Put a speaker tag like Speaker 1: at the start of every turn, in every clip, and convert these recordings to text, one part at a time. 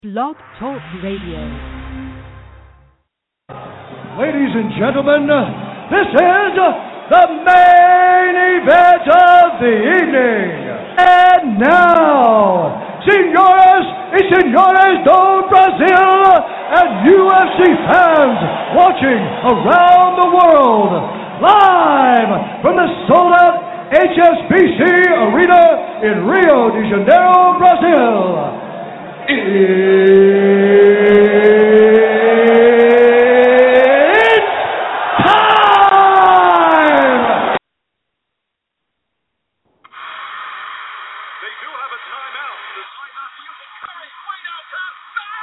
Speaker 1: Blog Talk Radio.
Speaker 2: Ladies and gentlemen, this is the main event of the evening. And now, senores y señores do Brasil and UFC fans watching around the world, live from the sold-out HSBC Arena in Rio de Janeiro, Brazil. It's time!
Speaker 3: They do have a timeout. The timeout using Curry. Way downtown.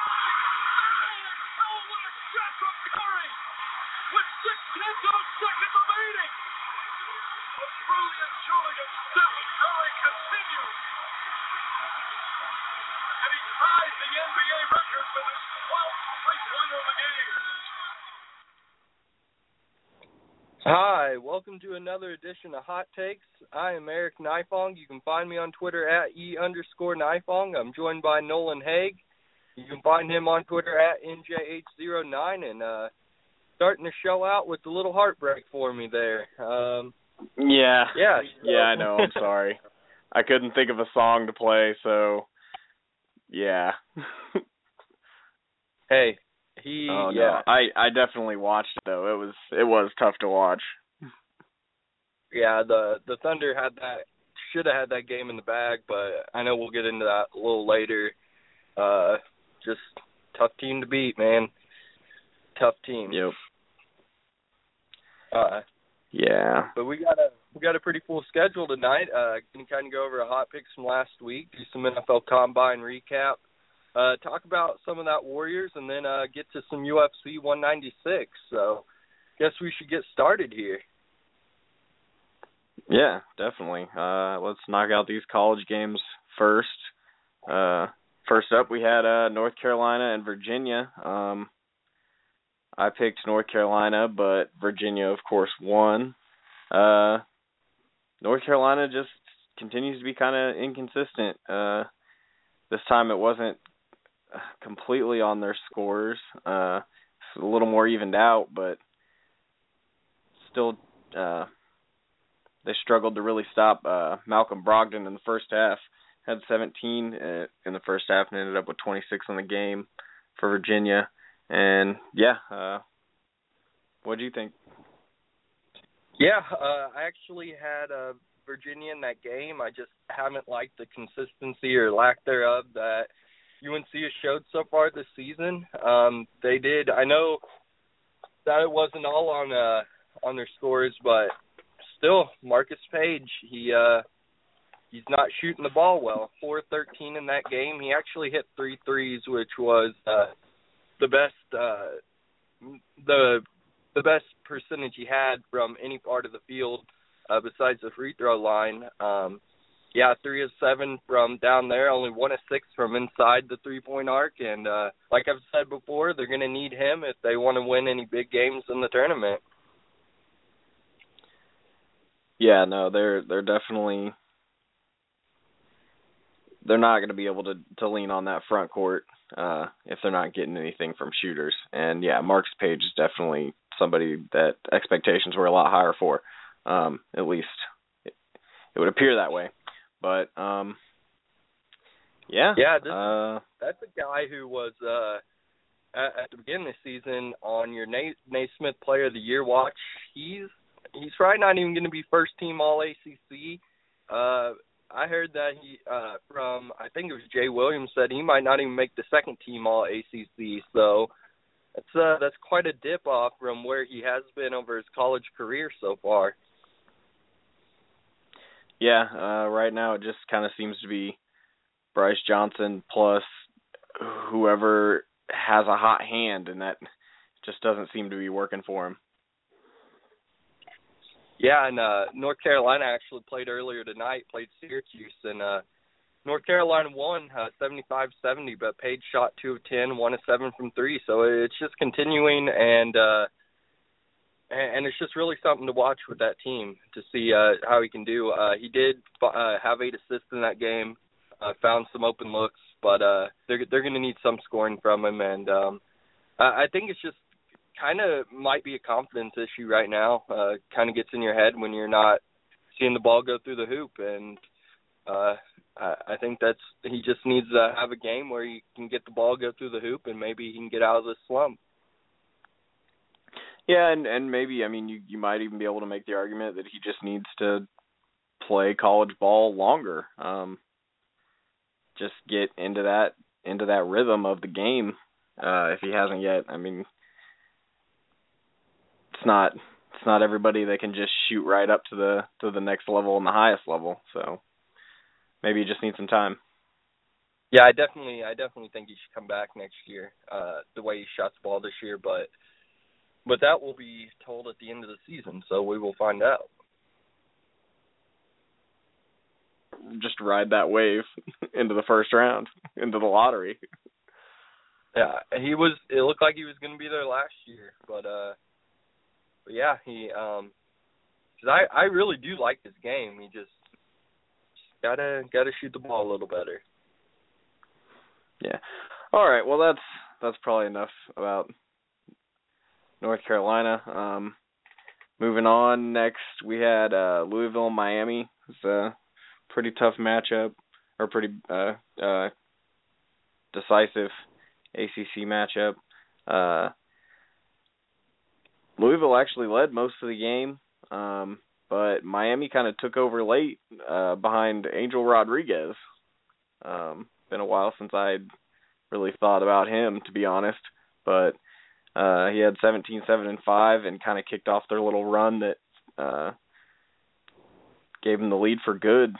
Speaker 3: Oh, what a shot from Curry! With 0.6 seconds remaining. A brilliant shooting of Steph Curry continues. And he ties the NBA record with his 12th three-pointer of the game.
Speaker 4: Hi, welcome to another edition of Hot Takes. I am Eric Nifong. You can find me on Twitter at @E_Nifong. I'm joined by Nolan Haig. You can find him on Twitter at NJH09. And starting the show out with a little heartbreak for me there.
Speaker 5: Yeah,
Speaker 4: I
Speaker 5: know. I'm sorry. I couldn't think of a song to play, so yeah.
Speaker 4: Hey,
Speaker 5: No. I definitely watched it though. It was tough to watch.
Speaker 4: Yeah, the Thunder should have had that game in the bag, but I know we'll get into that a little later. Just tough team to beat, man. Tough team.
Speaker 5: Yep.
Speaker 4: Yeah. But we got a pretty full schedule tonight. Can kind of go over hot picks from last week, do some NFL Combine recap, talk about some of that Warriors, and then get to some UFC 196. So, guess we should get started here.
Speaker 5: Yeah, definitely. Let's knock out these college games first. First up, we had North Carolina and Virginia. I picked North Carolina, but Virginia, of course, won. North Carolina just continues to be kind of inconsistent. This time it wasn't completely on their scores. It's a little more evened out, but still they struggled to really stop Malcolm Brogdon in the first half. Had 17 in the first half and ended up with 26 in the game for Virginia. And, what do you think?
Speaker 4: Yeah, I actually had Virginia in that game. I just haven't liked the consistency or lack thereof that UNC has showed so far this season. They did. I know that it wasn't all on their scores, but still, Marcus Page, he's not shooting the ball well. 4-13 in that game. He actually hit 3 threes, which was the best percentage he had from any part of the field besides the free throw line. 3 of 7 from down there, only 1 of 6 from inside the 3-point arc. And like I've said before, they're going to need him if they want to win any big games in the tournament.
Speaker 5: Yeah, no, they're definitely they're not going to be able to lean on that front court if they're not getting anything from shooters. And yeah, Marcus Page is definitely somebody that expectations were a lot higher for. At least it would appear that way. But
Speaker 4: that's a guy who was at the beginning of the season on your Naismith Player of the Year watch. He's probably not even going to be first team All ACC. I heard that he from I think it was Jay Williams said he might not even make the second team All ACC. So that's quite a dip off from where he has been over his college career so far.
Speaker 5: Yeah, right now it just kind of seems to be Bryce Johnson plus whoever has a hot hand, and that just doesn't seem to be working for him.
Speaker 4: Yeah, and North Carolina actually played earlier tonight, played Syracuse, and North Carolina won 75-70, but Page shot 2 of 10, 1 of 7 from 3, so it's just continuing, and it's just really something to watch with that team to see how he can do. He did have 8 assists in that game, found some open looks, but they're going to need some scoring from him, and I think it's just kind of might be a confidence issue right now. Kind of gets in your head when you're not seeing the ball go through the hoop, and I think he just needs to have a game where he can get the ball go through the hoop, and maybe he can get out of this slump.
Speaker 5: Yeah, and maybe, I mean, you might even be able to make the argument that he just needs to play college ball longer. Just get into that rhythm of the game. If he hasn't yet, I mean, it's not everybody that can just shoot right up to the next level and the highest level. So maybe you just need some time.
Speaker 4: Yeah, I definitely think he should come back next year. The way he shot the ball this year, but that will be told at the end of the season, so we will find out.
Speaker 5: Just ride that wave into the first round, into the lottery.
Speaker 4: Yeah, it looked like he was going to be there last year, but yeah, cause I really do like his game. He just gotta shoot the ball a little better.
Speaker 5: Yeah. All right. Well, that's probably enough about North Carolina. Moving on, next we had Louisville and Miami. It's a pretty tough matchup, or pretty decisive ACC matchup. Louisville actually led most of the game, but Miami kind of took over late behind Angel Rodriguez. Been a while since I'd really thought about him, to be honest, but he had 17, 7, and 5 and kind of kicked off their little run that gave him the lead for good.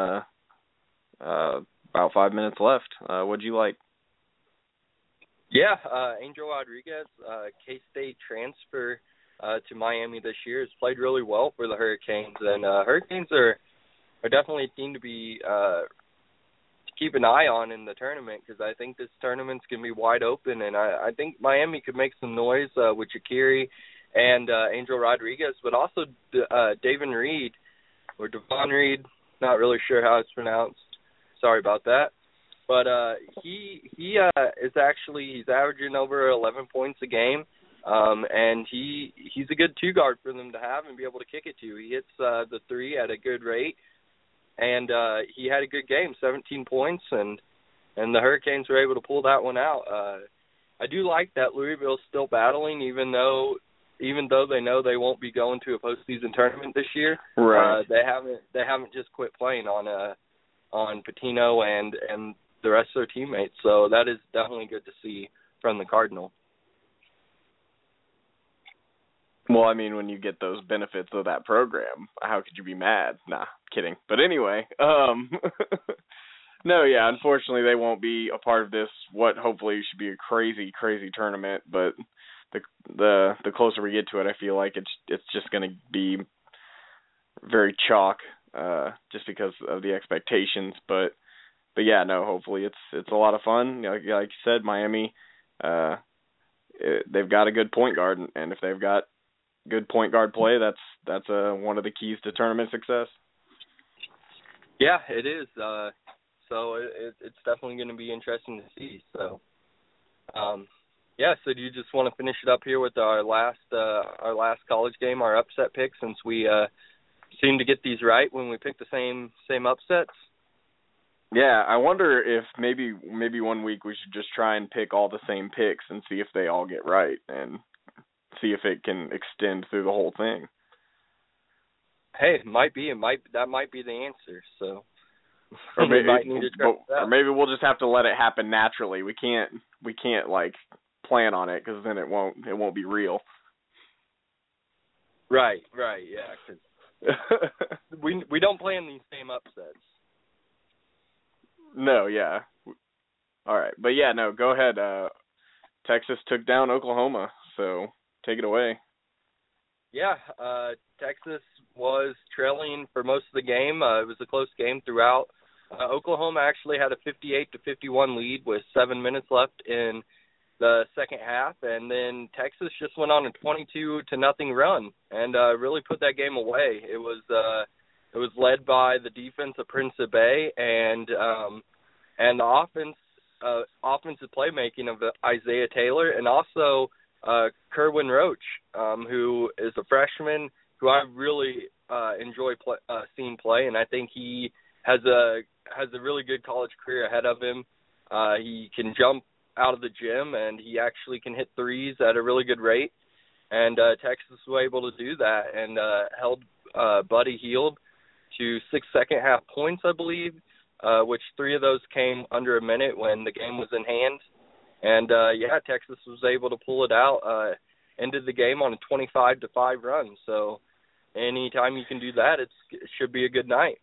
Speaker 5: About 5 minutes left. What'd you like?
Speaker 4: Yeah, Angel Rodriguez, K-State transfer to Miami this year, has played really well for the Hurricanes, and Hurricanes are definitely a team to be to keep an eye on in the tournament, because I think this tournament's going to be wide open, and I think Miami could make some noise with Shaqiri and Angel Rodriguez, but also Davon Reed, or Devon Reed, not really sure how it's pronounced. Sorry about that. But he is actually, he's averaging over 11 points a game, and he's a good two guard for them to have and be able to kick it to. He hits the three at a good rate, and he had a good game, 17 points, and the Hurricanes were able to pull that one out. I do like that Louisville's still battling, even though they know they won't be going to a postseason tournament this year.
Speaker 5: Right.
Speaker 4: They haven't just quit playing on Patino and the rest of their teammates. So that is definitely good to see from the Cardinal.
Speaker 5: Well, I mean, when you get those benefits of that program, how could you be mad? Nah, kidding. But anyway, no, yeah, unfortunately they won't be a part of this, what hopefully should be a crazy, crazy tournament, but the closer we get to it, I feel like it's just going to be very chalk, just because of the expectations, but yeah, no, hopefully it's a lot of fun. Like you said, Miami, they've got a good point guard, and if they've got good point guard play, that's one of the keys to tournament success.
Speaker 4: Yeah, it is. So it's definitely going to be interesting to see. So, yeah. So do you just want to finish it up here with our last college game, our upset pick, since we seem to get these right when we pick the same upsets?
Speaker 5: Yeah, I wonder if maybe 1 week we should just try and pick all the same picks and see if they all get right, and see if it can extend through the whole thing.
Speaker 4: Hey, it might be. That might be the answer. So,
Speaker 5: or maybe we'll just have to let it happen naturally. We can't like plan on it, because then it won't be real.
Speaker 4: Right. Yeah. 'Cause we don't plan these same upsets.
Speaker 5: No, yeah. All right. But, yeah, no, go ahead. Texas took down Oklahoma, so take it away.
Speaker 4: Yeah, Texas was trailing for most of the game. It was a close game throughout. Oklahoma actually had a 58-51 lead with 7 minutes left in the second half, and then Texas just went on a 22-0 run and really put that game away. It was led by the defense of Prince Bay, and the offense offensive playmaking of Isaiah Taylor and also Kerwin Roach, who is a freshman who I really enjoy seeing play, and I think he has a really good college career ahead of him. He can jump out of the gym, and he actually can hit threes at a really good rate. And Texas was able to do that and held Buddy Hield to 6 second-half points, I believe, which 3 of those came under a minute when the game was in hand. And, Texas was able to pull it out, ended the game on a 25-5 run. So anytime you can do that, it should be a good night.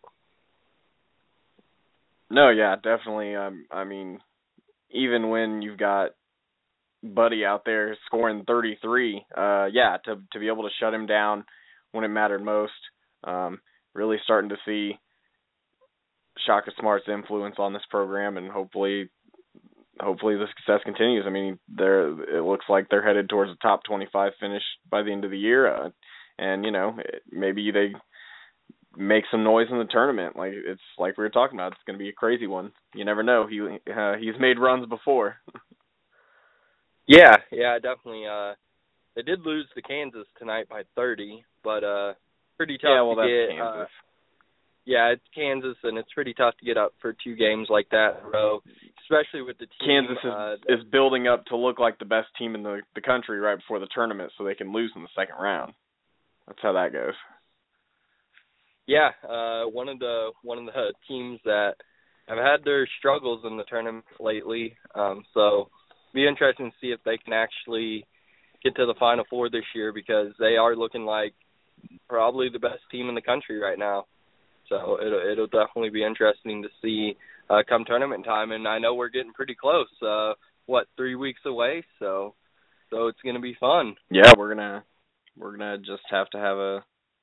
Speaker 5: No, yeah, definitely. I mean, even when you've got Buddy out there scoring 33, to be able to shut him down when it mattered most, really starting to see Shaka Smart's influence on this program, and hopefully the success continues. I mean, it looks like they're headed towards a top 25 finish by the end of the year, and maybe they make some noise in the tournament. Like it's like we were talking about, it's going to be a crazy one. You never know. He's made runs before.
Speaker 4: Yeah, definitely. They did lose to Kansas tonight by 30, but pretty tough to get.
Speaker 5: Kansas.
Speaker 4: It's Kansas, and it's pretty tough to get up for 2 games like that in a row, especially with the team.
Speaker 5: Kansas is building up to look like the best team in the country right before the tournament, so they can lose in the second round. That's how that goes.
Speaker 4: Yeah, one of the teams that have had their struggles in the tournament lately. So be interesting to see if they can actually get to the Final Four this year, because they are looking like probably the best team in the country right now. So it'll definitely be interesting to see come tournament time. And I know we're getting pretty close. 3 weeks away? So it's gonna be fun.
Speaker 5: Yeah, we're gonna just have to have a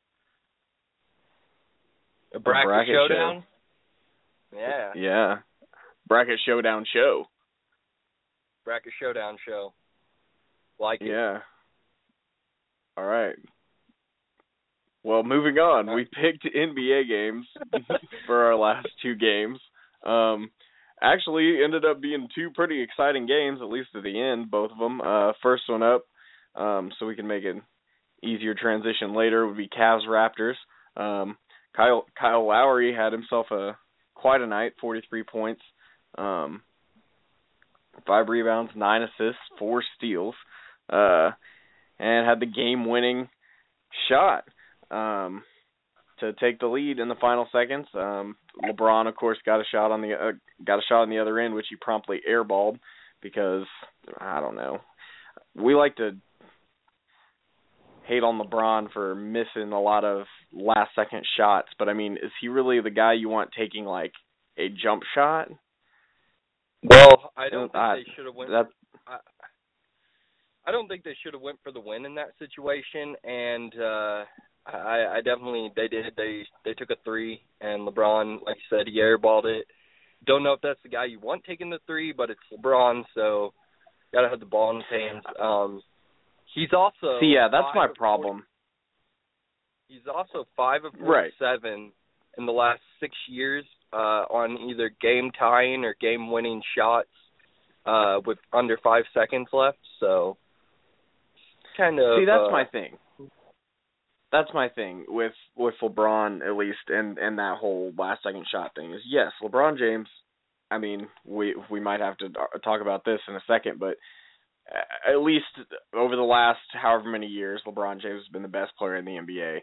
Speaker 5: bracket
Speaker 4: showdown.
Speaker 5: Show. Yeah. Bracket showdown show.
Speaker 4: Bracket showdown show. Like it.
Speaker 5: Yeah. All right. Well, moving on. We picked NBA games for our last 2 games. Actually, ended up being 2 pretty exciting games, at least at the end, both of them. First one up, so we can make an easier transition later, would be Cavs-Raptors. Kyle Lowry had himself quite a night, 43 points, 5 rebounds, 9 assists, 4 steals, and had the game-winning shot to take the lead in the final seconds. LeBron, of course, got a shot on the other end, which he promptly airballed because, I don't know, we like to hate on LeBron for missing a lot of last-second shots, but, I mean, is he really the guy you want taking, like, a jump shot?
Speaker 4: Well, I don't think they should have went. I don't think they should have went for the win in that situation, and I definitely they did. They took a 3, and LeBron, like you said, he airballed it. Don't know if that's the guy you want taking the 3, but it's LeBron, so gotta have the ball in his hands. He's also
Speaker 5: that's my problem.
Speaker 4: He's also 5 of 47 in the last 6 years on either game tying or game winning shots with under 5 seconds left. So kind of
Speaker 5: that's my thing. That's my thing with LeBron, at least, and that whole last second shot thing is, yes, LeBron James. I mean, we might have to talk about this in a second, but at least over the last however many years, LeBron James has been the best player in the NBA.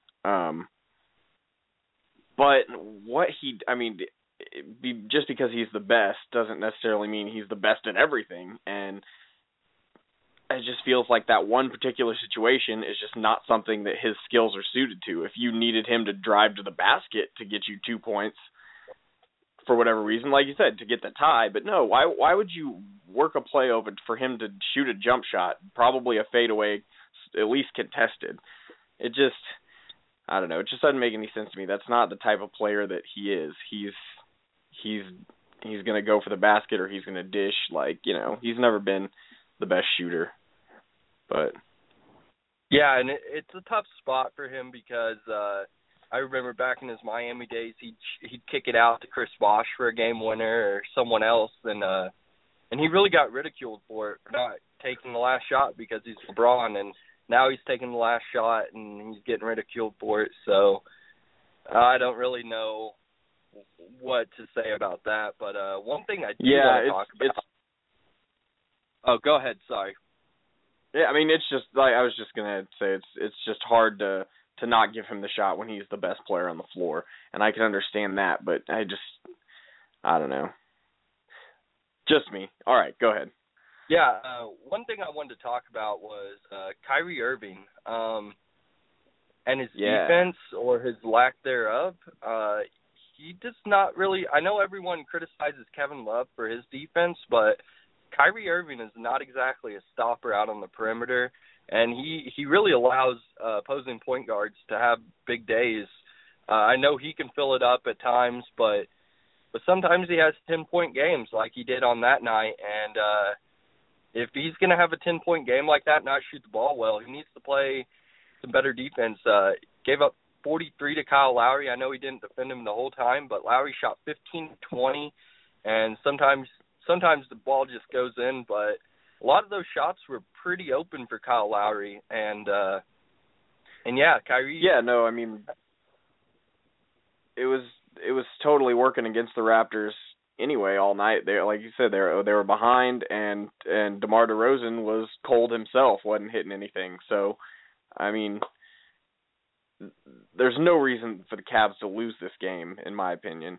Speaker 5: But just because he's the best doesn't necessarily mean he's the best in everything. And it just feels like that one particular situation is just not something that his skills are suited to. If you needed him to drive to the basket to get you 2 points for whatever reason, like you said, to get the tie, but no, why would you work a play open for him to shoot a jump shot, probably a fadeaway, at least contested? It just, I don't know, it just doesn't make any sense to me. That's not the type of player that he is. He's going to go for the basket or he's going to dish. Like, he's never been the best shooter. But
Speaker 4: yeah, and it's a tough spot for him because I remember back in his Miami days, he'd kick it out to Chris Bosh for a game winner or someone else, and and he really got ridiculed for it, for not taking the last shot because he's LeBron, and now he's taking the last shot and he's getting ridiculed for it. So I don't really know what to say about that. But one thing I do want to talk about. Oh, go ahead. Sorry.
Speaker 5: Yeah, I mean, it's just like I was just gonna say, it's just hard to not give him the shot when he's the best player on the floor, and I can understand that, but I don't know. Just me. All right, go ahead.
Speaker 4: Yeah, one thing I wanted to talk about was Kyrie Irving and his defense or his lack thereof. He does not really – I know everyone criticizes Kevin Love for his defense, but Kyrie Irving is not exactly a stopper out on the perimeter, and he really allows opposing point guards to have big days. I know he can fill it up at times, but sometimes he has 10-point games like he did on that night, and if he's going to have a 10-point game like that and not shoot the ball well, he needs to play some better defense. Gave up 43 to Kyle Lowry. I know he didn't defend him the whole time, but Lowry shot 15-20, and sometimes the ball just goes in, but a lot of those shots were pretty open for Kyle Lowry, and yeah, Kyrie. Yeah, no, I mean,
Speaker 5: it was totally working against the Raptors anyway all night. They, like you said, they were behind, and DeMar DeRozan was cold himself, wasn't hitting anything. So, I mean, there's no reason for the Cavs to lose this game, in my opinion.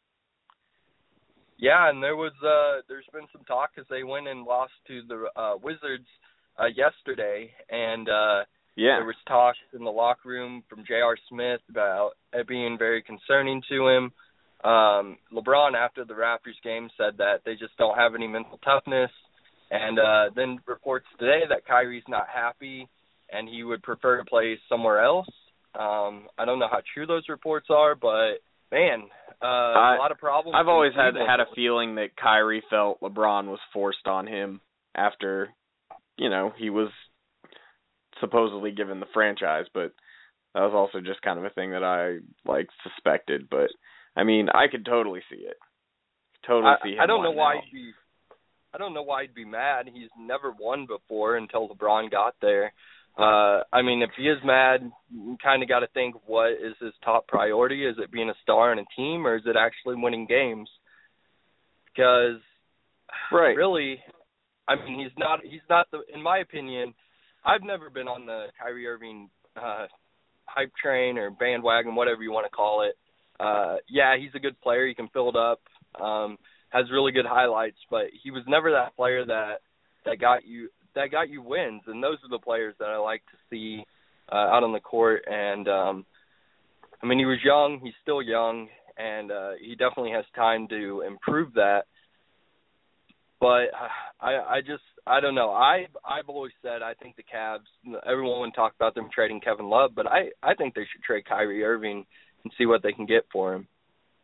Speaker 4: Yeah, and there's been some talk because they went and lost to the Wizards yesterday, and there was talk in the locker room from J.R. Smith about it being very concerning to him. LeBron, after the Raptors game, said that they just don't have any mental toughness, and then reports today that Kyrie's not happy and he would prefer to play somewhere else. I don't know how true those reports are, but man, a lot of problems.
Speaker 5: I've always had a feeling that Kyrie felt LeBron was forced on him after, he was supposedly given the franchise, but that was also just kind of a thing that I suspected. But I mean, I could totally see it. See him.
Speaker 4: I don't know why he'd be mad. He's never won before until LeBron got there. I mean, if he is mad, you kind of got to think, what is his top priority? Is it being a star in a team, or is it actually winning games? Because really, I mean, he's not the, in my opinion, I've never been on the Kyrie Irving hype train or bandwagon, whatever you want to call it. Yeah, he's a good player. He can fill it up, has really good highlights, but he was never that player that got you wins, and those are the players that I like to see out on the court. And I mean, he was young, he's still young, and he definitely has time to improve that. But I don't know. I've always said I think the Cavs, everyone would talk about them trading Kevin Love, but I think they should trade Kyrie Irving and see what they can get for him.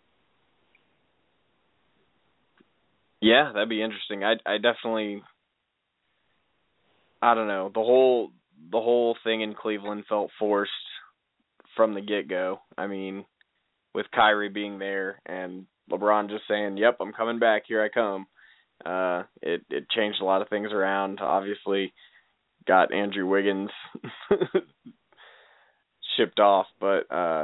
Speaker 5: Yeah, that'd be interesting. I definitely, I don't know. The whole thing in Cleveland felt forced from the get-go. I mean, with Kyrie being there and LeBron just saying, "Yep, I'm coming back. Here I come." It changed a lot of things around. Obviously, got Andrew Wiggins shipped off, but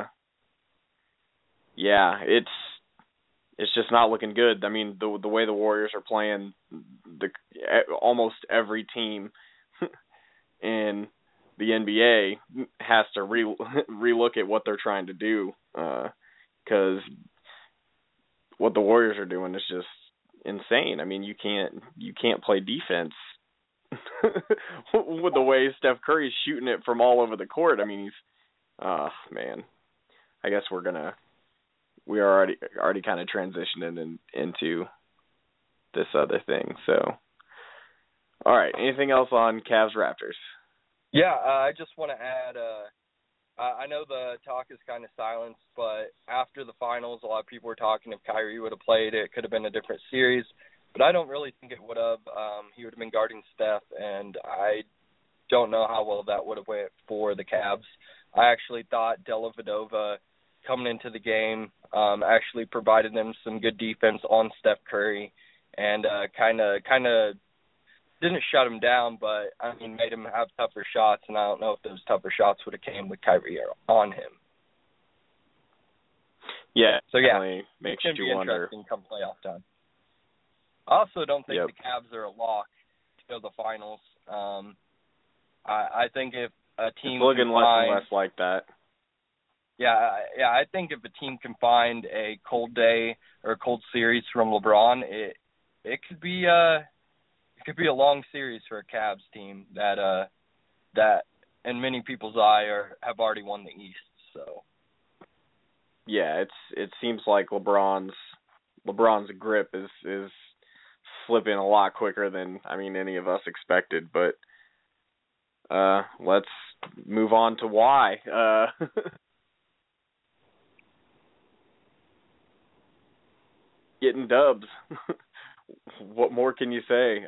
Speaker 5: yeah, it's just not looking good. I mean, the way the Warriors are playing, almost every team in the NBA has to relook at what they're trying to do, because what the Warriors are doing is just insane. I mean, you can't play defense with the way Steph Curry's shooting it from all over the court. I mean, man, I guess we are already kind of transitioning into this other thing. So, all right, anything else on Cavs Raptors?
Speaker 4: Yeah, I just want to add, I know the talk is kind of silenced, but after the finals, a lot of people were talking if Kyrie would have played, it could have been a different series. But I don't really think it would have. He would have been guarding Steph, and I don't know how well that would have went for the Cavs. I actually thought Dellavedova coming into the game actually provided them some good defense on Steph Curry, and kind of didn't shut him down, but I mean made him have tougher shots, and I don't know if those tougher shots would have came with Kyrie on him.
Speaker 5: Yeah,
Speaker 4: so yeah,
Speaker 5: makes
Speaker 4: it's
Speaker 5: you
Speaker 4: be
Speaker 5: wonder.
Speaker 4: Interesting come playoff time. I also don't think
Speaker 5: Yep.
Speaker 4: the Cavs are a lock to go to the finals. I think if a team
Speaker 5: it's looking
Speaker 4: can
Speaker 5: less
Speaker 4: find,
Speaker 5: and less like that.
Speaker 4: Yeah, I think if a team can find a cold day or a cold series from LeBron, it could be a long series for a Cavs team that in many people's eye have already won the East. So
Speaker 5: yeah, it seems like LeBron's grip is slipping a lot quicker than any of us expected. But let's move on to why. Getting dubs. What more can you say?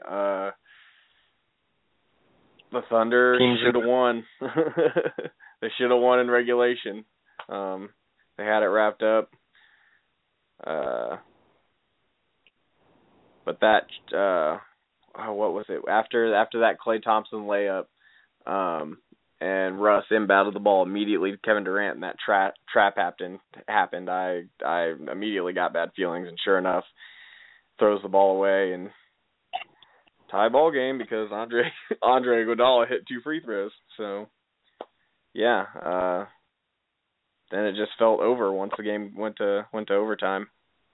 Speaker 5: The Thunder should have won. They should have won in regulation. They had it wrapped up. But that, what was it? After that Klay Thompson layup, and Russ inbounded the ball immediately to Kevin Durant, and that trap happened. I immediately got bad feelings, and sure enough, throws the ball away and tie ball game because Andre Iguodala hit 2 free throws. So yeah, then it just felt over once the game went to overtime.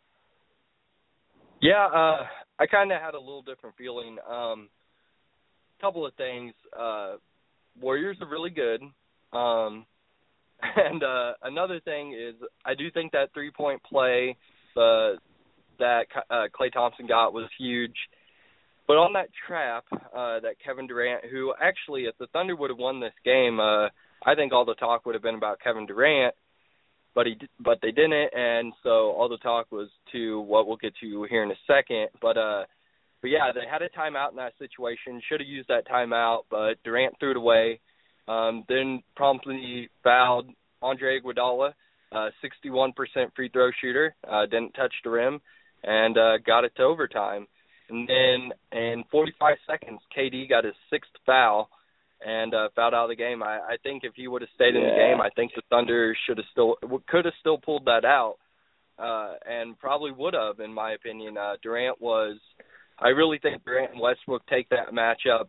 Speaker 4: Yeah, I kind of had a little different feeling. Couple of things. Warriors are really good. And another thing is I do think that 3-point play that Klay Thompson got was huge. But on that trap that Kevin Durant, who actually if the Thunder would have won this game, I think all the talk would have been about Kevin Durant, but they didn't, and so all the talk was to what we'll get to here in a second. But yeah, they had a timeout in that situation. Should have used that timeout, but Durant threw it away. Then promptly fouled Andre Iguodala, 61% free throw shooter, didn't touch the rim, and got it to overtime. And then in 45 seconds, KD got his 6th foul and fouled out of the game. I think if he would have stayed in the game, I think the Thunder could have still pulled that out, and probably would have, in my opinion. I really think Durant and Westbrook take that matchup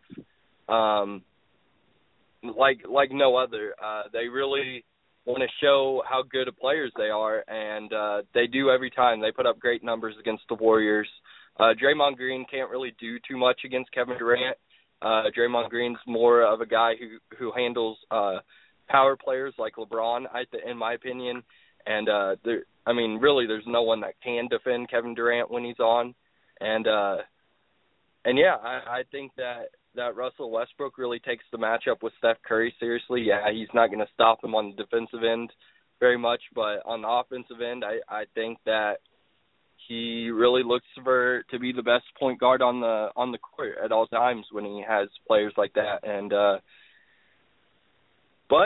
Speaker 4: like no other. They really want to show how good of players they are, and they do every time. They put up great numbers against the Warriors. Draymond Green can't really do too much against Kevin Durant. Draymond Green's more of a guy who handles power players like LeBron, in my opinion. And really, there's no one that can defend Kevin Durant when he's on. And yeah, I think that Russell Westbrook really takes the matchup with Steph Curry seriously. Yeah, he's not going to stop him on the defensive end very much, but on the offensive end, I think that he really looks to be the best point guard on the court at all times when he has players like that. And but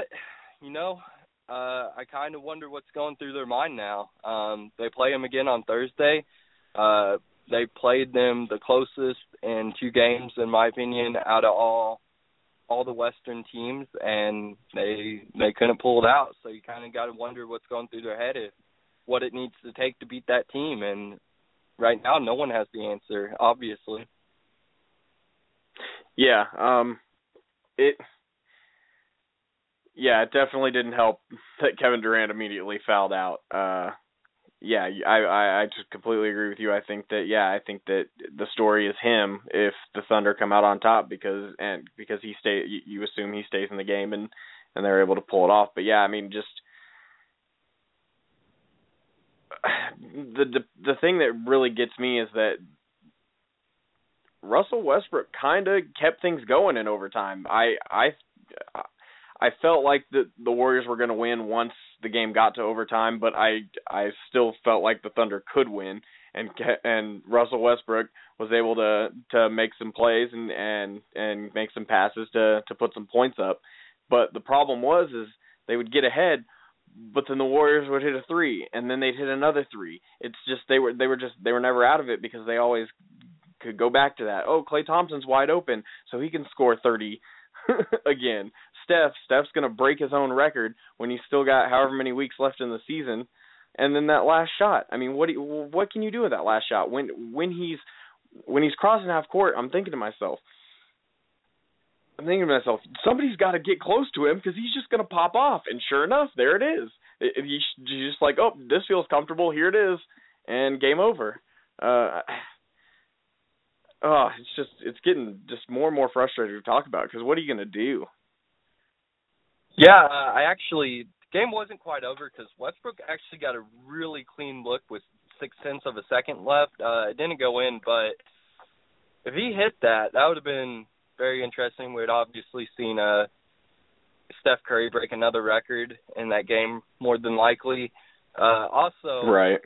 Speaker 4: I kind of wonder what's going through their mind now. They play him again on Thursday. They played them the closest in 2 games, in my opinion, out of all the Western teams, and they couldn't pull it out. So you kind of got to wonder what's going through their head, what it needs to take to beat that team. And right now, no one has the answer, obviously.
Speaker 5: Yeah, it definitely didn't help that Kevin Durant immediately fouled out. Yeah, I just completely agree with you. I think that the story is him if the Thunder come out on top because he you assume he stays in the game and they're able to pull it off. But yeah, just the thing that really gets me is that Russell Westbrook kind of kept things going in overtime. I felt like the Warriors were going to win once the game got to overtime, but I still felt like the Thunder could win, and Russell Westbrook was able to make some plays and make some passes to put some points up. But the problem is they would get ahead, but then the Warriors would hit a 3, and then they'd hit another 3. It's just they were never out of it because they always could go back to that. Oh, Klay Thompson's wide open, so he can score 30 again. Steph's going to break his own record when he's still got however many weeks left in the season. And then that last shot. I mean, what can you do with that last shot? When he's crossing half court, I'm thinking to myself, somebody's got to get close to him because he's just going to pop off. And sure enough, there it is. He's just like, oh, this feels comfortable. Here it is. And game over. It's getting just more and more frustrating to talk about because what are you going to do?
Speaker 4: Yeah, the game wasn't quite over because Westbrook actually got a really clean look with 0.6 of a second left. It didn't go in, but if he hit that, that would have been very interesting. We'd obviously seen Steph Curry break another record in that game, more than likely.
Speaker 5: Right.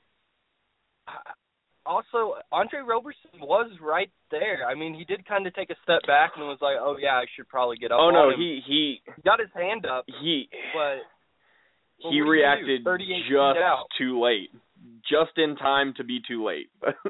Speaker 4: Also, Andre Roberson was right there. I mean, he did kind of take a step back and was like, "Oh yeah, I should probably get up."
Speaker 5: Oh no,
Speaker 4: on him.
Speaker 5: he
Speaker 4: got his hand up.
Speaker 5: He
Speaker 4: reacted
Speaker 5: just too late, just in time to be too late.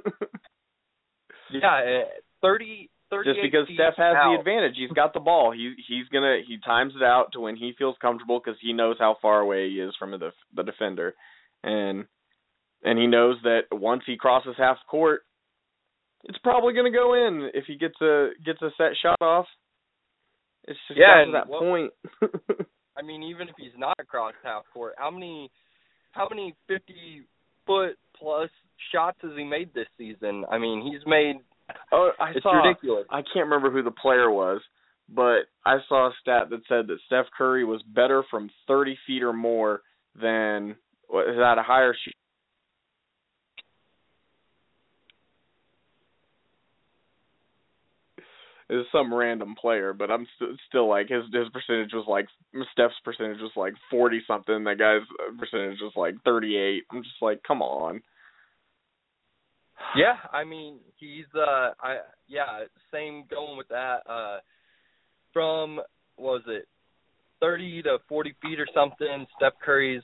Speaker 4: Yeah, 38
Speaker 5: just because Steph has the advantage. He's got the ball. He times it out to when he feels comfortable because he knows how far away he is from the defender, and he knows that once he crosses half court, it's probably going to go in if he gets a set shot off. It's just to that point.
Speaker 4: I mean, even if he's not across half court, how many 50-foot plus shots has he made this season? I mean, he's made. It's ridiculous.
Speaker 5: I can't remember who the player was, but I saw a stat that said that Steph Curry was better from 30 feet or more than had a higher shoot. It was some random player, but I'm still like his percentage was like Steph's percentage was like 40 something. That guy's percentage was like 38. I'm just like, come on.
Speaker 4: Yeah, I mean he's same going with that. From what was it 30 to 40 feet or something? Steph Curry's,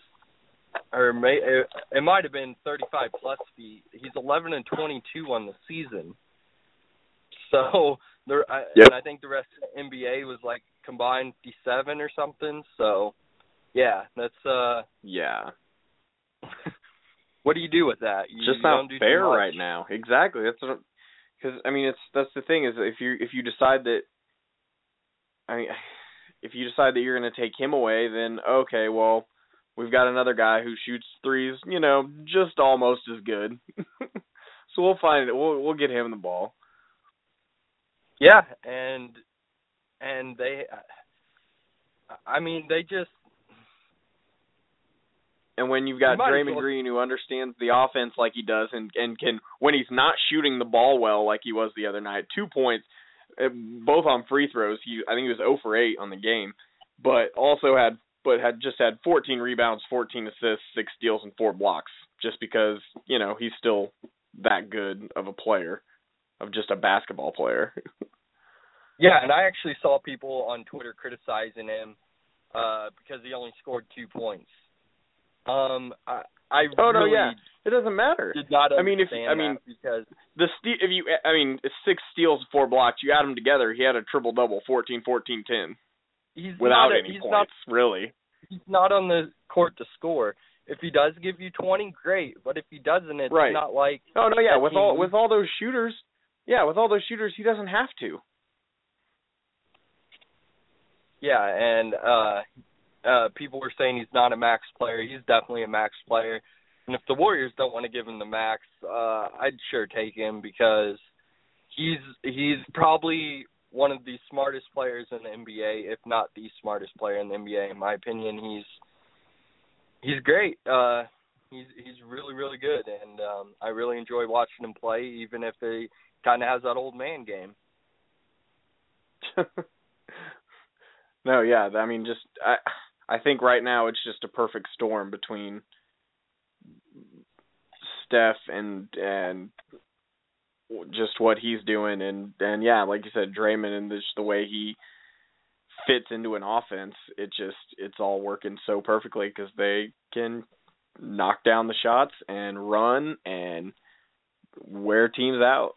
Speaker 4: it might have been 35 plus feet. He's 11 and 22 on the season. So. And I think the rest of the NBA was like combined 57 or something. So, yeah, that's
Speaker 5: yeah.
Speaker 4: What do you do with that?
Speaker 5: Just not fair right now. Exactly. That's because I mean that's the thing is if you decide that you're going to take him away, then okay, well we've got another guy who shoots threes, just almost as good. So we'll find it. We'll get him the ball.
Speaker 4: Yeah, and they just.
Speaker 5: And when you've got Draymond Green who understands the offense like he does and can, when he's not shooting the ball well like he was the other night, 2 points, both on free throws. I think he was 0 for 8 on the game, but had 14 rebounds, 14 assists, 6 steals, and 4 blocks. Just because he's still that good of a player. Of just a basketball player.
Speaker 4: Yeah, and I actually saw people on Twitter criticizing him because he only scored 2 points.
Speaker 5: It doesn't matter.
Speaker 4: Did not understand because
Speaker 5: it's 6 steals, 4 blocks. You add them together, he had a triple double, 14, 14, 10. Without any points, really.
Speaker 4: He's not on the court to score. If he does give you 20, great. But if he doesn't, it's not like.
Speaker 5: Oh no, yeah. With all those shooters. Yeah, with all those shooters, he doesn't have to. Yeah,
Speaker 4: and people were saying he's not a max player. He's definitely a max player. And if the Warriors don't want to give him the max, I'd sure take him because he's probably one of the smartest players in the NBA, if not the smartest player in the NBA. In my opinion, he's great. He's really, really good, and I really enjoy watching him play, even if he kind of has that old man game.
Speaker 5: No, yeah, I mean, I think right now it's just a perfect storm between Steph and just what he's doing, and yeah, like you said, Draymond and just the way he fits into an offense. It's all working so perfectly because they can knock down the shots and run and wear teams out.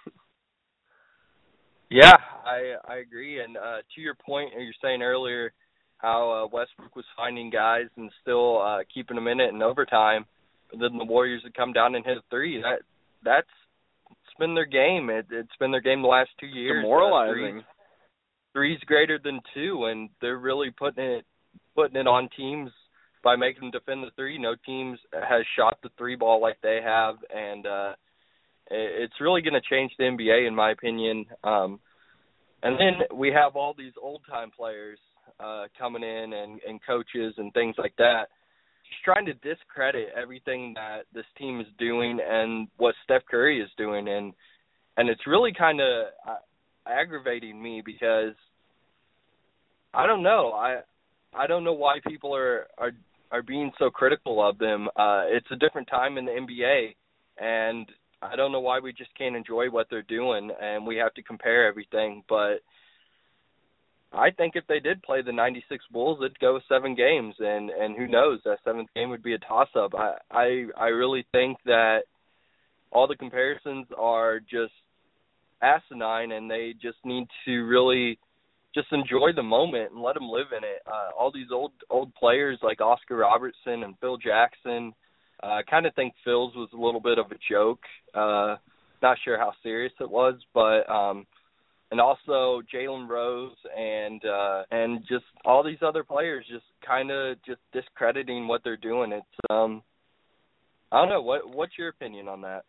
Speaker 4: Yeah, I agree. And to your point, you're saying earlier how Westbrook was finding guys and still keeping them in it in overtime, but then the Warriors would come down and hit a three. That's been their game. It's been their game the last 2 years.
Speaker 5: Demoralizing.
Speaker 4: Three's greater than two, and they're really putting it on teams by making them defend the three. No teams has shot the three ball like they have, and it's really going to change the NBA, in my opinion. And then we have all these old-time players coming in and coaches and things like that, just trying to discredit everything that this team is doing and what Steph Curry is doing. And it's really kind of aggravating me because I don't know. I don't know why people are being so critical of them. It's a different time in the NBA, and I don't know why we just can't enjoy what they're doing and we have to compare everything. But I think if they did play the 96 Bulls, it'd go 7 games, and who knows, that 7th game would be a toss-up. I really think that all the comparisons are just asinine, and they just need to really just enjoy the moment and let them live in it. All these old players like Oscar Robertson and Phil Jackson, I kind of think Phil's was a little bit of a joke. Not sure how serious it was, but and also Jalen Rose and just all these other players just kind of just discrediting what they're doing. It's I don't know. What's your opinion on that?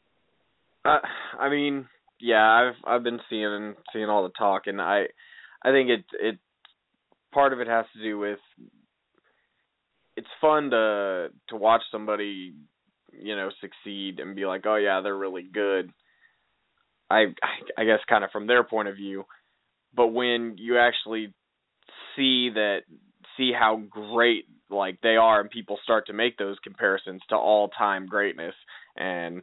Speaker 5: I mean, yeah, I've been seeing all the talk, and I think it part of it has to do with it's fun to watch somebody, succeed and be like, oh yeah, they're really good. I guess kind of from their point of view, but when you actually see how great like they are, and people start to make those comparisons to all-time greatness, and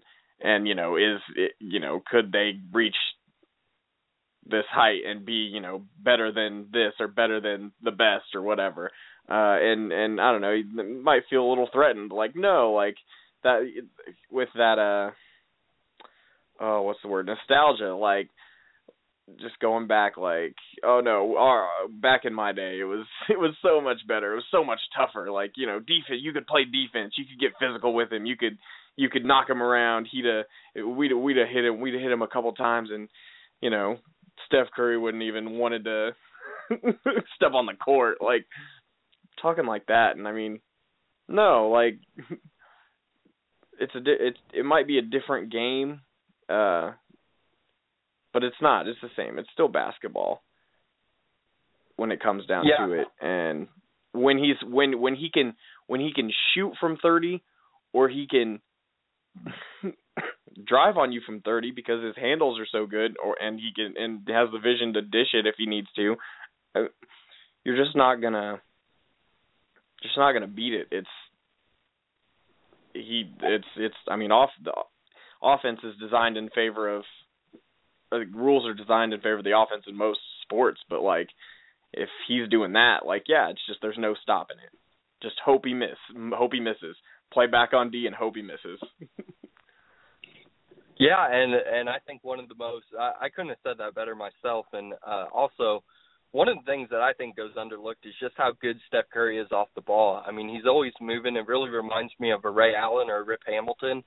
Speaker 5: could they reach this height and be, better than this or better than the best or whatever. And I don't know, you might feel a little threatened. Like, no, like that with that, what's the word? Nostalgia. Like just going back, like, oh no, back in my day, it was so much better. It was so much tougher. Like, defense, you could play defense. You could get physical with him. You could knock him around. We'd have hit him a couple times, and Steph Curry wouldn't even wanted to step on the court, like talking like that. And I mean, no, like it might be a different game, but it's not. It's the same. It's still basketball when it comes down to it. And when he can shoot from 30, or he can drive on you from 30 because his handles are so good, and he can and has the vision to dish it if he needs to, you're just not gonna beat it. I mean, the offense is designed in favor of rules are designed in favor of the offense in most sports, but like if he's doing that, like, yeah, it's just there's no stopping it. Just hope he misses. Play back on D and hope he misses.
Speaker 4: Yeah, and I think one of the most I couldn't have said that better myself. And also, one of the things that I think goes underlooked is just how good Steph Curry is off the ball. I mean, he's always moving. It really reminds me of a Ray Allen or a Rip Hamilton.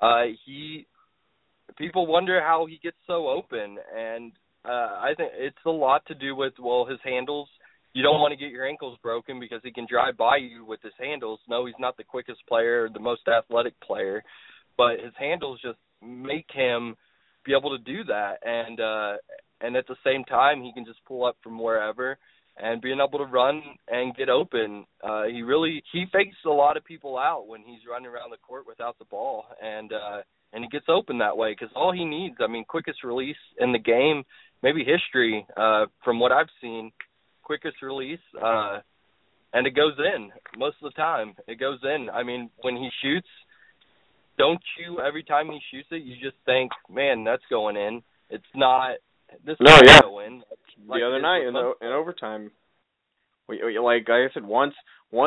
Speaker 4: People wonder how he gets so open, and I think it's a lot to do with, his handles. You don't want to get your ankles broken because he can drive by you with his handles. No, he's not the quickest player or the most athletic player, but his handles just make him be able to do that. And at the same time, he can just pull up from wherever and being able to run and get open. He fakes a lot of people out when he's running around the court without the ball, and he gets open that way because all he needs, quickest release in the game, maybe history from what I've seen, quickest release, and it goes in most of the time. It goes in. I mean, when he shoots, don't you, every time he shoots it, you just think, man, that's going in. It's not, this is go in.
Speaker 5: Like the other night in overtime, like I said, once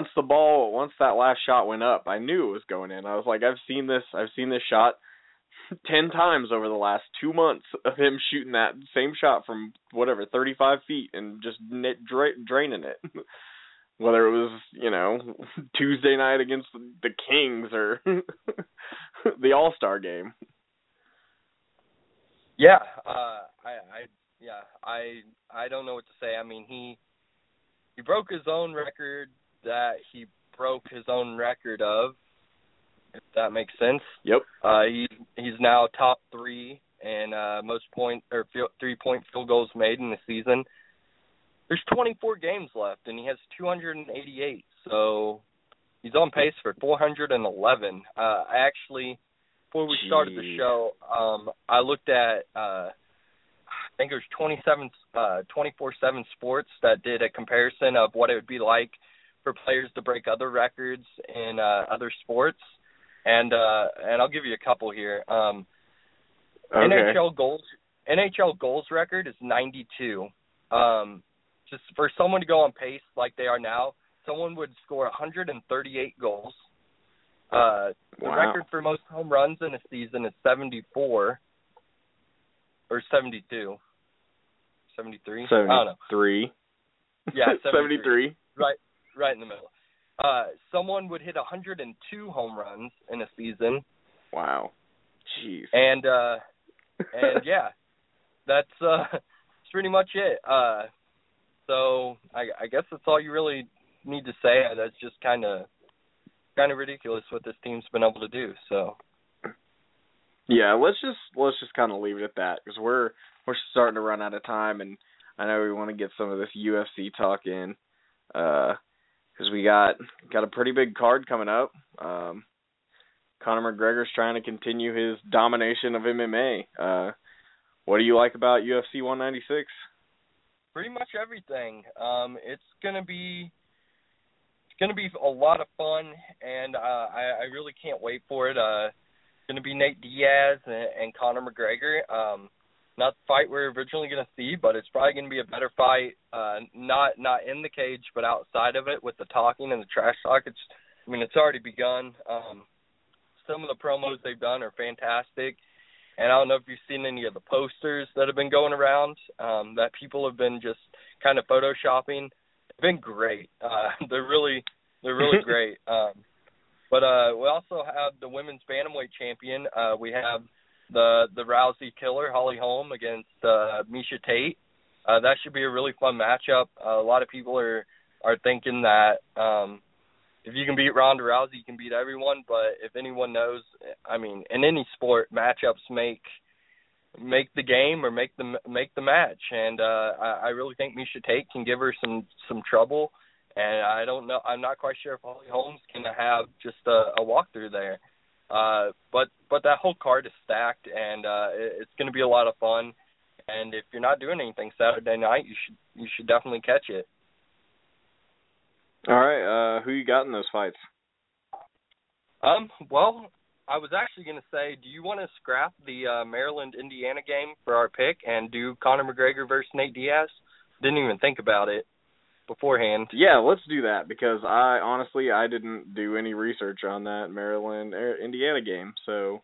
Speaker 5: that last shot went up, I knew it was going in. I was like, I've seen this shot 10 times over the last 2 months of him shooting that same shot from, 35 feet and just draining it. Whether it was, Tuesday night against the Kings or the All-Star game.
Speaker 4: Yeah, I don't know what to say. I mean, he broke his own record that he broke his own record of, if that makes sense.
Speaker 5: Yep.
Speaker 4: He's now top 3 in most 3-point field goals made in the season. There's 24 games left, and he has 288. So he's on pace for 411. I actually, before we started the show, I looked at I think it was 24/7 Sports that did a comparison of what it would be like for players to break other records in other sports. And I'll give you a couple here.
Speaker 5: Okay.
Speaker 4: NHL goals record is 92. Just for someone to go on pace like they are now, someone would score 138 goals. The record for most home runs in a season is 74 or 72. 73?
Speaker 5: 73.
Speaker 4: I don't know. Yeah,
Speaker 5: 73.
Speaker 4: Right in the middle. Someone would hit 102 home runs in a season.
Speaker 5: Wow. Jeez.
Speaker 4: And yeah, that's pretty much it. So I guess that's all you really need to say. That's just kind of ridiculous what this team's been able to do. So
Speaker 5: yeah, let's just kind of leave it at that, because we're starting to run out of time, and I know we want to get some of this UFC talk in, because we got a pretty big card coming up. Conor McGregor's trying to continue his domination of MMA. What do you like about UFC 196?
Speaker 4: Pretty much everything. It's gonna be a lot of fun, and I really can't wait for it. It's gonna be Nate Diaz and Conor McGregor. Not the fight we're originally gonna see, but it's probably gonna be a better fight. Not in the cage, but outside of it with the talking and the trash talk. It's already begun. Some of the promos they've done are fantastic. And I don't know if you've seen any of the posters that have been going around that people have been just kind of photoshopping. They've been great. They're really great. But we also have the women's bantamweight champion. We have the Rousey killer, Holly Holm, against Miesha Tate. That should be a really fun matchup. A lot of people are thinking that if you can beat Ronda Rousey, you can beat everyone. But if anyone knows, in any sport, matchups make the game or make the match. And I really think Miesha Tate can give her some trouble. And I don't know. I'm not quite sure if Holly Holm's going to have just a walkthrough there. But that whole card is stacked, and it's going to be a lot of fun. And if you're not doing anything Saturday night, you should definitely catch it.
Speaker 5: All right, who you got in those fights?
Speaker 4: Well, I was actually going to say, do you want to scrap the Maryland-Indiana game for our pick and do Conor McGregor versus Nate Diaz? Didn't even think about it beforehand.
Speaker 5: Yeah, let's do that, because I didn't do any research on that Maryland-Indiana game, so...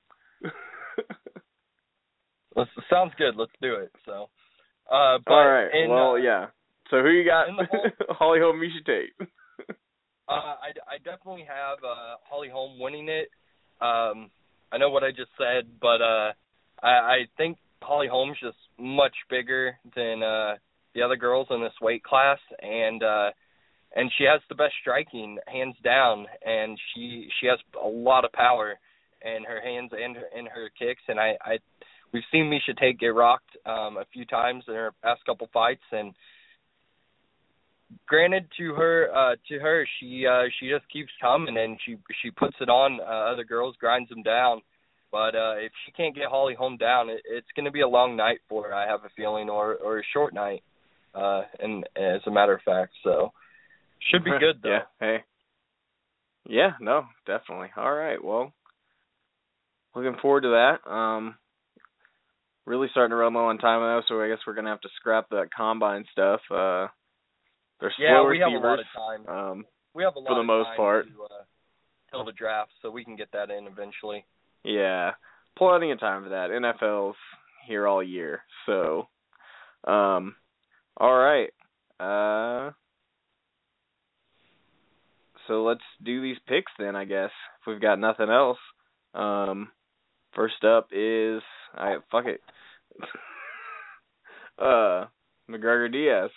Speaker 4: Sounds good. Let's do it. So,
Speaker 5: all right. Yeah. So who you got? Holly Holm, Miesha Tate.
Speaker 4: I definitely have Holly Holm winning it. I know what I just said, but I think Holly Holm's just much bigger than the other girls in this weight class, and she has the best striking, hands down, and she has a lot of power in her hands and in her kicks, and we've seen Miesha Tate get rocked a few times in her past couple fights, and granted to her, she just keeps coming, and she puts it on other girls, grinds them down. But if she can't get Holly Holm down, it's going to be a long night for her, I have a feeling, or a short night, and as a matter of fact. So should be good, though.
Speaker 5: Yeah. Hey. Yeah. No. Definitely. All right. Well, looking forward to that. Really starting to run low on time now, so I guess we're going to have to scrap that combine stuff. They're slow
Speaker 4: we
Speaker 5: receivers.
Speaker 4: have a lot of time. We have a lot
Speaker 5: for the most part
Speaker 4: till the draft, so we can get that in eventually.
Speaker 5: Yeah, plenty of time for that. NFL's here all year. So, all right. So let's do these picks then, I guess, if we've got nothing else. First up is, fuck it. McGregor Diaz.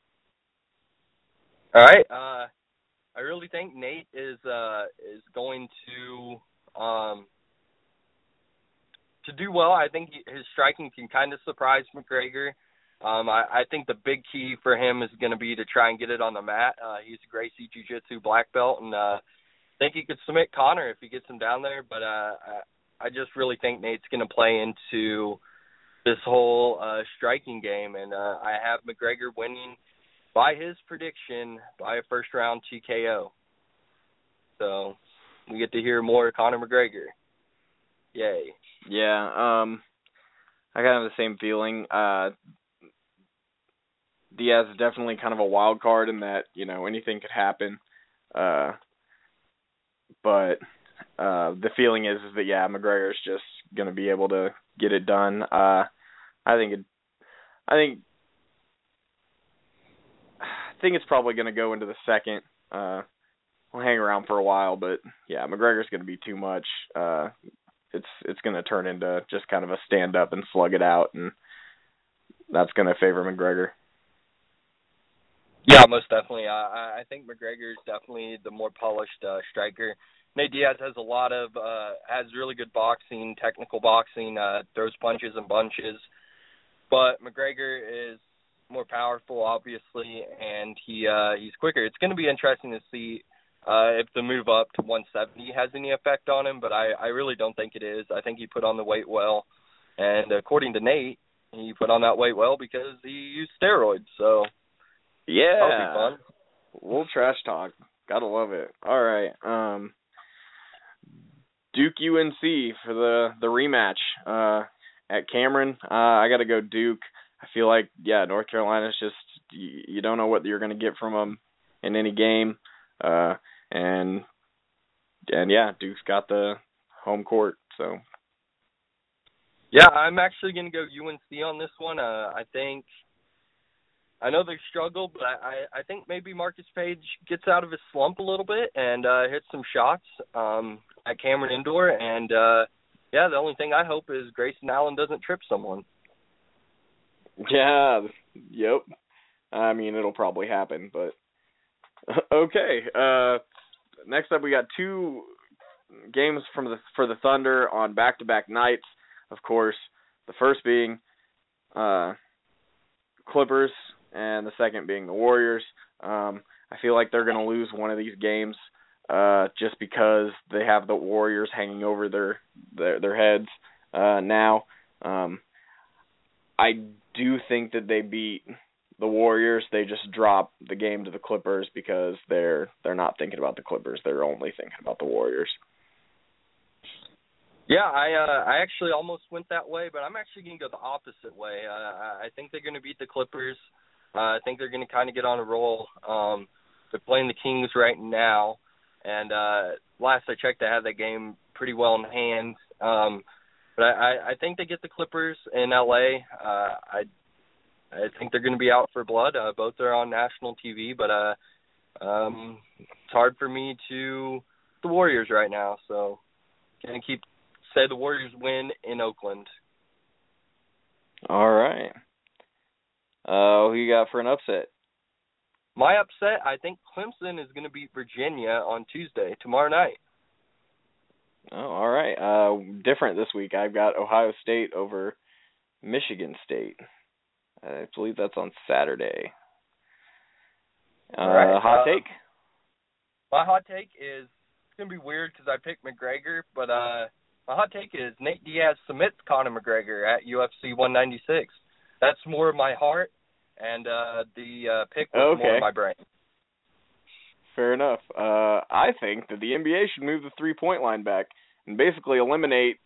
Speaker 4: All right. I really think Nate is going to do well. I think his striking can kind of surprise McGregor. I think the big key for him is going to be to try and get it on the mat. He's a Gracie Jiu-Jitsu black belt, and I think he could submit Conor if he gets him down there. But I just really think Nate's going to play into this whole striking game, and I have McGregor winning by his prediction by a first-round TKO. So we get to hear more Conor McGregor. Yay.
Speaker 5: Yeah, I kind of have the same feeling. Diaz is definitely kind of a wild card in that, anything could happen. But the feeling is that, McGregor's just going to be able to get it done. I think it's probably going to go into the second. We'll hang around for a while, but McGregor's going to be too much. It's going to turn into just kind of a stand up and slug it out, and that's going to favor McGregor.
Speaker 4: Yeah, most definitely. I think McGregor is definitely the more polished striker. Nate Diaz has has really good boxing, technical boxing, throws punches and bunches, but McGregor is more powerful, obviously, and he's quicker. It's going to be interesting to see if the move up to 170 has any effect on him, but I really don't think it is. I think he put on the weight well, and according to Nate, he put on that weight well because he used steroids, so that'll be fun.
Speaker 5: A little trash talk. Gotta love it. All right. Duke UNC for the rematch at Cameron. I got to go Duke. I feel like, North Carolina's just, you don't know what you're going to get from them in any game. And Duke's got the home court, so.
Speaker 4: Yeah, I'm actually going to go UNC on this one. I know they struggle, but I think maybe Marcus Page gets out of his slump a little bit and hits some shots at Cameron Indoor. And, the only thing I hope is Grayson Allen doesn't trip someone.
Speaker 5: Yeah, yep. I mean, it'll probably happen, but okay. Next up, we got two games for the Thunder on back-to-back nights. Of course, the first being Clippers, and the second being the Warriors. I feel like they're going to lose one of these games just because they have the Warriors hanging over their heads now. I do think that they beat the Warriors. They just drop the game to the Clippers because they're not thinking about the Clippers. They're only thinking about the Warriors.
Speaker 4: Yeah, I actually almost went that way, but I'm actually going to go the opposite way. I think they're going to beat the Clippers. I think they're going to kind of get on a roll. They're playing the Kings right now, and last I checked, they had that game pretty well in hand. But I think they get the Clippers in L.A. I think they're going to be out for blood. Both are on national TV, but it's hard for me to the Warriors right now. So going to say the Warriors win in Oakland.
Speaker 5: All right. Who you got for an upset?
Speaker 4: My upset, I think Clemson is going to beat Virginia on Tuesday, tomorrow night.
Speaker 5: Oh, all right. Different this week. I've got Ohio State over Michigan State. I believe that's on Saturday.
Speaker 4: Right.
Speaker 5: Hot take?
Speaker 4: My hot take is, it's going to be weird because I picked McGregor, but my hot take is Nate Diaz submits Conor McGregor at UFC 196. That's more of my heart, and the pick was more of my brain.
Speaker 5: Fair enough. I think that the NBA should move the three-point line back and basically eliminate